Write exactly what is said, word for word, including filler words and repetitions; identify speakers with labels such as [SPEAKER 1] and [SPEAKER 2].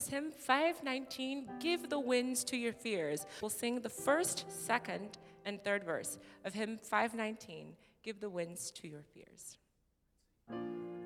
[SPEAKER 1] is hymn five nineteen, Give the Winds to Your Fears. We'll sing the first, second, and third verse of hymn five nineteen, Give the Winds to Your Fears.